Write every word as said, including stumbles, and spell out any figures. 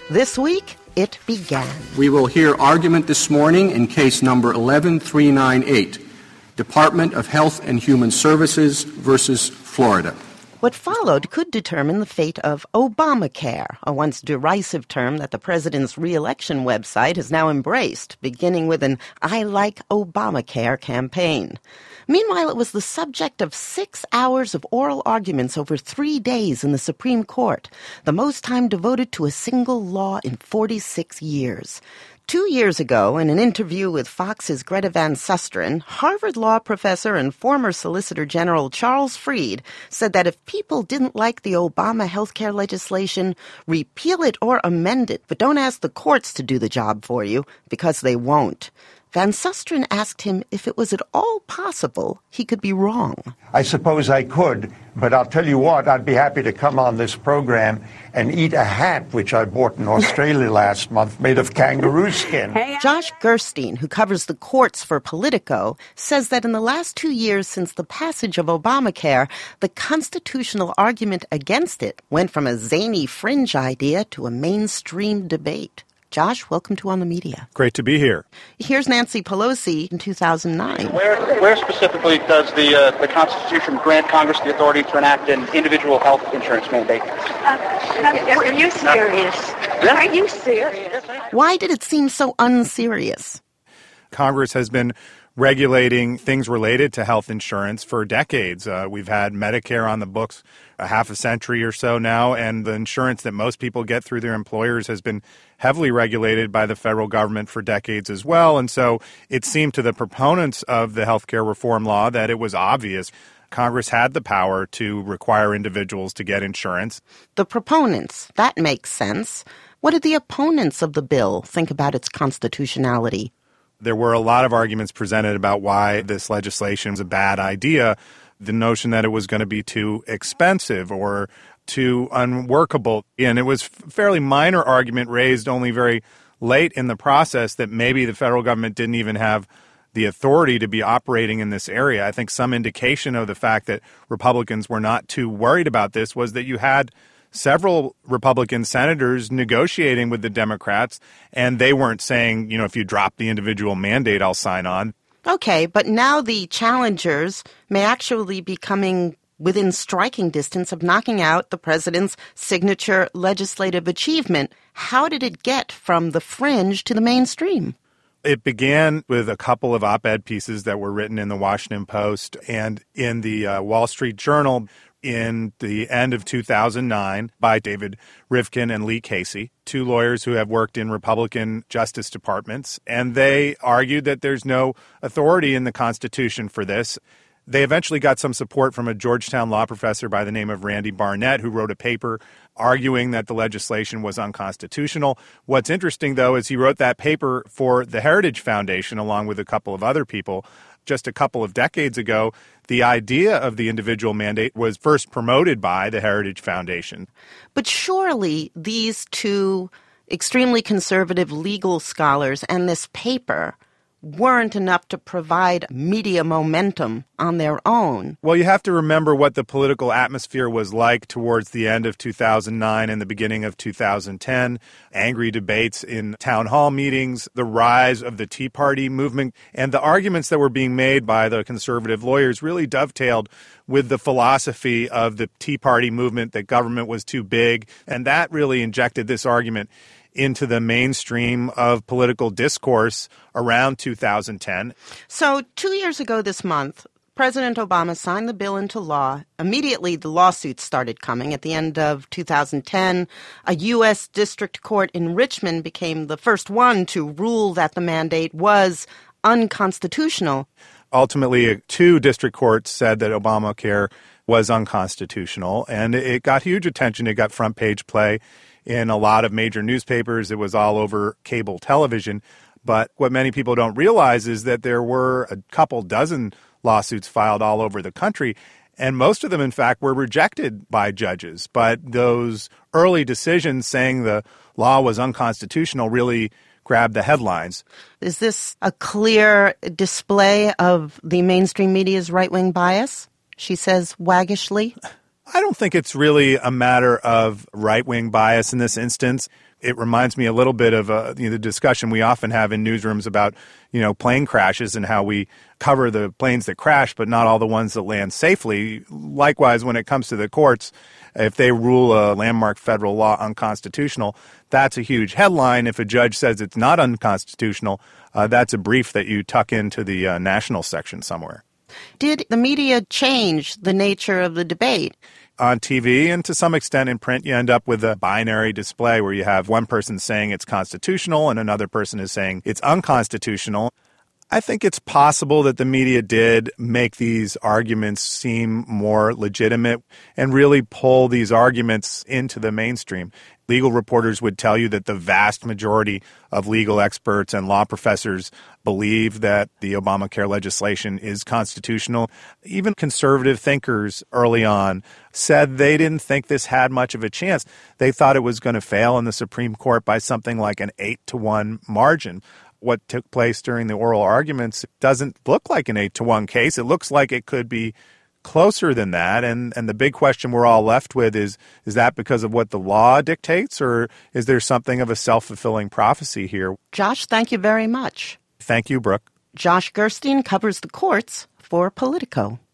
This week, it began. We will hear argument this morning in case number eleven three nine eight, Department of Health and Human Services versus Florida. What followed could determine the fate of Obamacare, a once derisive term that the president's re-election website has now embraced, beginning with an I Like Obamacare campaign. Meanwhile, it was the subject of six hours of oral arguments over three days in the Supreme Court, the most time devoted to a single law in forty-six years. Two years ago, in an interview with Fox's Greta Van Susteren, Harvard law professor and former Solicitor General Charles Fried said that if people didn't like the Obama healthcare legislation, repeal it or amend it, but don't ask the courts to do the job for you, because they won't. Van Susteren asked him if it was at all possible he could be wrong. I suppose I could, but I'll tell you what, I'd be happy to come on this program and eat a hat which I bought in Australia last month made of kangaroo skin. Josh Gerstein, who covers the courts for Politico, says that in the last two years since the passage of Obamacare, the constitutional argument against it went from a zany fringe idea to a mainstream debate. Josh, welcome to On the Media. Great to be here. Here's Nancy Pelosi in two thousand nine. Where, where specifically does the uh, the Constitution grant Congress the authority to enact an individual health insurance mandate? Uh, are you serious? Are you serious? Why did it seem so unserious? Congress has been regulating things related to health insurance for decades. Uh, we've had Medicare on the books a half a century or so now, and the insurance that most people get through their employers has been heavily regulated by the federal government for decades as well. And so it seemed to the proponents of the healthcare reform law that it was obvious Congress had the power to require individuals to get insurance. The proponents, that makes sense. What did the opponents of the bill think about its constitutionality? There were a lot of arguments presented about why this legislation is a bad idea. The notion that it was going to be too expensive or too unworkable. And it was a fairly minor argument raised only very late in the process that maybe the federal government didn't even have the authority to be operating in this area. I think some indication of the fact that Republicans were not too worried about this was that you had several Republican senators negotiating with the Democrats, and they weren't saying, you know, if you drop the individual mandate, I'll sign on. Okay, but now the challengers may actually be coming within striking distance of knocking out the president's signature legislative achievement. How did it get from the fringe to the mainstream? It began with a couple of op-ed pieces that were written in the Washington Post and in the uh, Wall Street Journal in the end of two thousand nine by David Rivkin and Lee Casey, two lawyers who have worked in Republican Justice Departments. And they argued that there's no authority in the Constitution for this. They eventually got some support from a Georgetown law professor by the name of Randy Barnett, who wrote a paper arguing that the legislation was unconstitutional. What's interesting, though, is he wrote that paper for the Heritage Foundation, along with a couple of other people. Just a couple of decades ago, the idea of the individual mandate was first promoted by the Heritage Foundation. But surely these two extremely conservative legal scholars and this paper weren't enough to provide media momentum on their own. Well, you have to remember what the political atmosphere was like towards the end of two thousand nine and the beginning of two thousand ten. Angry debates in town hall meetings, the rise of the Tea Party movement, and the arguments that were being made by the conservative lawyers really dovetailed with the philosophy of the Tea Party movement that government was too big, and that really injected this argument into the mainstream of political discourse around two thousand ten. So two years ago this month, President Obama signed the bill into law. Immediately, the lawsuits started coming. At the end of two thousand ten, a U S district court in Richmond became the first one to rule that the mandate was unconstitutional. Ultimately, two district courts said that Obamacare was unconstitutional, and it got huge attention. It got front page play in a lot of major newspapers. It was all over cable television. But what many people don't realize is that there were a couple dozen lawsuits filed all over the country, and most of them, in fact, were rejected by judges. But those early decisions saying the law was unconstitutional really grabbed the headlines. Is this a clear display of the mainstream media's right-wing bias? She says waggishly. I don't think it's really a matter of right-wing bias in this instance. It reminds me a little bit of uh, you know, the discussion we often have in newsrooms about, you know, plane crashes and how we cover the planes that crash, but not all the ones that land safely. Likewise, when it comes to the courts, if they rule a landmark federal law unconstitutional, that's a huge headline. If a judge says it's not unconstitutional, uh, that's a brief that you tuck into the uh, national section somewhere. Did the media change the nature of the debate? On T V and to some extent in print, you end up with a binary display where you have one person saying it's constitutional and another person is saying it's unconstitutional. I think it's possible that the media did make these arguments seem more legitimate and really pull these arguments into the mainstream. Legal reporters would tell you that the vast majority of legal experts and law professors believe that the Obamacare legislation is constitutional. Even conservative thinkers early on said they didn't think this had much of a chance. They thought it was going to fail in the Supreme Court by something like an eight to one margin. What took place during the oral arguments doesn't look like an eight to one case. It looks like it could be closer than that. And, and the big question we're all left with is, is that because of what the law dictates, or is there something of a self-fulfilling prophecy here? Josh, thank you very much. Thank you, Brooke. Josh Gerstein covers the courts for Politico.